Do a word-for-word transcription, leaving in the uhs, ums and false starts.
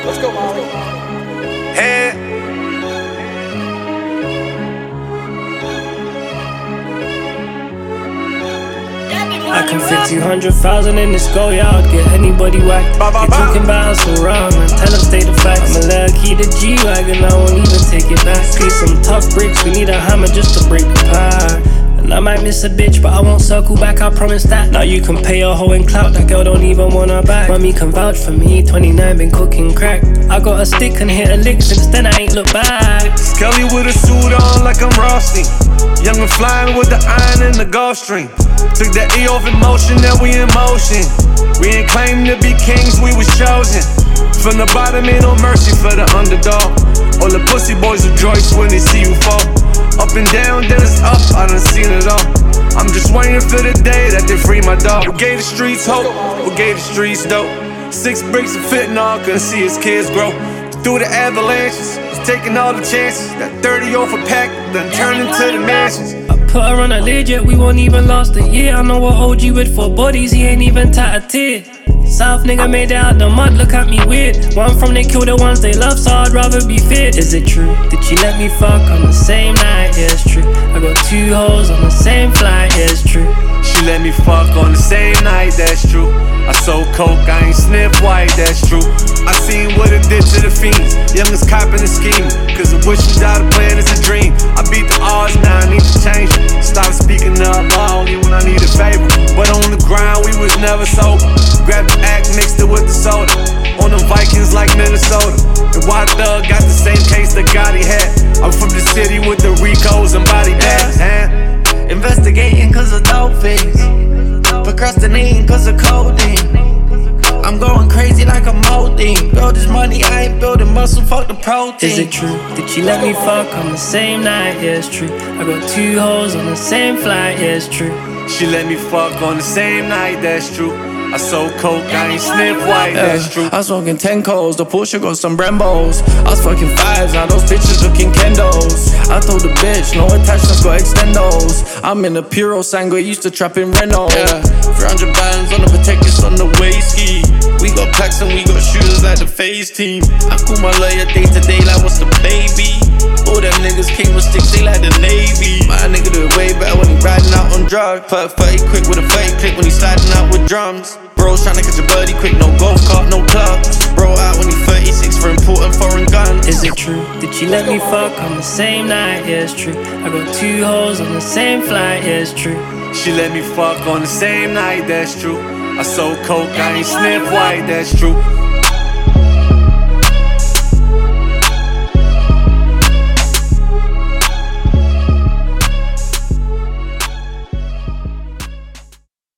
Let's go, Molly. Hey. I can fit two hundred thousand in this go yard, get anybody whacked. They talking about us around, man, tell them state the facts. I'm a little key to G-Wagon, I won't even take it back. See some tough bricks, we need a hammer just to break the pie. And I might miss a bitch, but I won't circle back, I promise that. Now you can pay a hoe in clout, that girl don't even want her back. Mommy can vouch for me, twenty-nine, been cooking crack. I got a stick and hit a lick, since then I ain't look back. Skelly with a suit on like I'm Rothstein. Young and flying with the iron in the Gulfstream. Took the E off in motion, now we in motion. We ain't claiming to be kings, we was chosen. From the bottom, ain't no mercy for the underdog. All the pussy boys rejoice when they see you fall. Up and down, then it's up, I done seen it all. I'm just waiting for the day that they free my dog. Who gave the streets hope? Who gave the streets dope? Six bricks of fentanyl, couldn't see his kids grow. Through the avalanches, was taking all the chances. That thirty off a pack, then turned into the mansions. Put her on a lid, yet we won't even last a year. I know what O G with four bodies, he ain't even tattooed. South nigga made it out the mud, look at me weird. One from they kill the ones they love, so I'd rather be feared. Is it true? Did she let me fuck on the same night? Yeah, it's true. I got two hoes on the same flight, yeah, it's true. She let me fuck on the same night, that's true. I sold coke, I ain't sniff white, that's true. I seen what it did to the fiends. Youngest copping and scheming, cause the wish without a plan is a dream. I beat the odds, now I need to change it. Stop speaking up loud only when I need a favor. But on the ground, we was never sober. Grab the act, mixed it with the soda. On them Vikings like Minnesota. And Wild Thug got the same case that Gotti had. I'm from the city with the Ricos and body bags. Yeah. Investigating cause of dope fiends. Procrastinating cause of codeine. I'm going crazy like a molding. Build this money, I ain't building muscle, fuck the protein. Is it true? Did she let me fuck on the same night? Yeah, it's true. I got two hoes on the same flight, yeah, it's true. She let me fuck on the same night, that's true. I sold coke, I ain't sniff white, that's true. I was smoking Tencos, the Porsche got some Brembos. I was fucking fives, now those bitches looking Kendos. I told the bitch, no attachments, got extendos. I'm in a Puro Sangre, used to trap in Renault. Yeah, three hundred bands on the protectors on the waist ski. We got packs and we got shooters like the FaZe team. I call my lawyer day to day like what's the baby. All them niggas came with sticks, they like the Navy. My nigga do it way better when he riding out on drugs. Put a thirty quick with a thirty click when he sliding out with drums. Bro's tryna catch a birdie quick, no golf cart, no clubs. Bro out when he thirty-six for important foreign guns. Is it true? Did she let me fuck on the same night? Yeah, it's true. I got two hoes on the same flight, yeah, it's true. She let me fuck on the same night, that's true. I sold coke, I ain't sniff white, that's true.